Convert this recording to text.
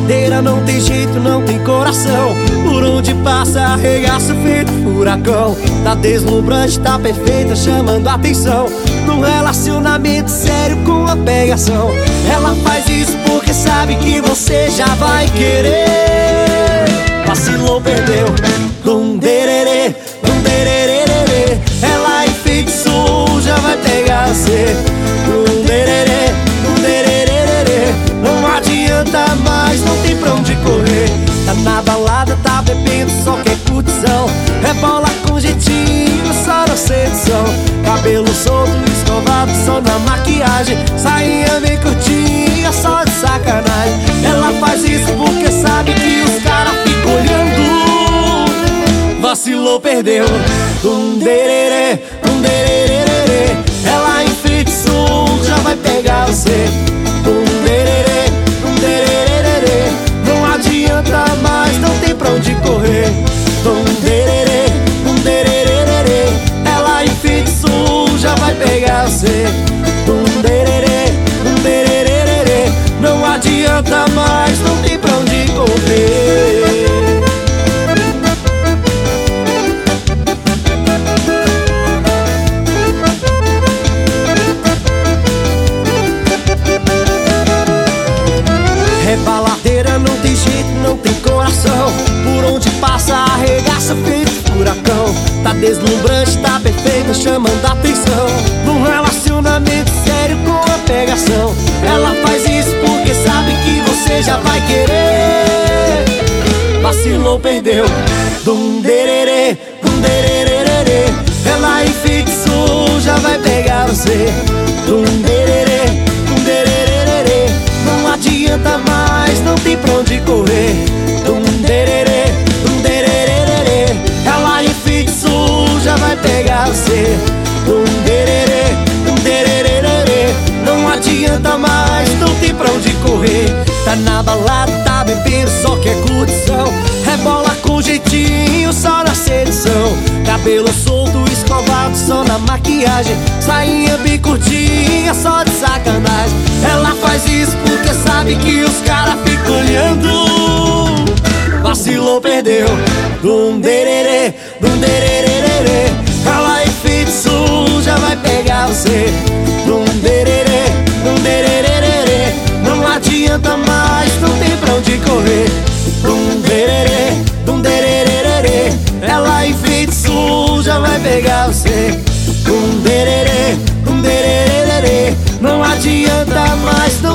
baladeira não tem jeito, não tem coração. Por onde passa arregaça feito furacão. Tá deslumbrante, tá perfeita, chamando atenção. Num relacionamento sério com a pegação. Ela faz isso porque sabe que você já vai querer. Vacilou, perdeu. Dum dererê, dum dererê. Ela enfeitiçou, já vai pegar você. Dum dererê, dum dererê. Não adianta mais, não tem pra onde correr. Tá na balada, tá bebendo, só quer curtição. Rebola com jeitinho, só na sedução. Cabelo solto, escovado, só na maquiagem. Sainha bem curtinha, só de sacanagem. Ela faz isso porque sabe que os caras ficam olhando. Vacilou, perdeu. Dum dererê, dum dererê. Ela enfeitiçou, já vai pegar você. Dum dererê, dum dererê. Não adianta mais, não tem pra onde correr. Dum dererê, dum dererê. Ela enfeitiçou, já vai pegar você. Dum dererê, dum dererê. Não adianta mais, não tem pra onde correr. Baladeira não tem jeito, não tem coração. Por onde passa arregaça feito furacão. Tá deslumbrante, tá perfeita, chamando atenção. Num relacionamento sério com a pegação. Ela faz isso porque sabe que você já vai querer. Vacilou, perdeu. Dum dererê, dum dererê. Ela enfeitiçou, já vai pegar você. Dum dererê, dum dererê. Não adianta mais, não tem pra onde correr. Dum dererê, dum dererê. Ela enfeitiçou, já vai pegar você. Dum dererê, dum dererê. Não adianta mais, não tem pra onde correr. Tá na balada, tá bebendo, só quer curtição. Rebola com jeitinho, só na sedução. Cabelo solto, escovado, só na maquiagem. Sainha bem curtinha, só de sacanagem. Ela faz isso porque sabe que os caras ficam olhando. Vacilou, perdeu. Dum dererê, dum dererê. Ela enfeitiçou, já vai pegar você. Dum dererê, dum dererê. Não adianta mais, não tem pra onde correr. Dum dererê, dum dererê. Ela enfeitiçou, já vai pegar você. Dum dererê, dum dererê. Não adianta mais, não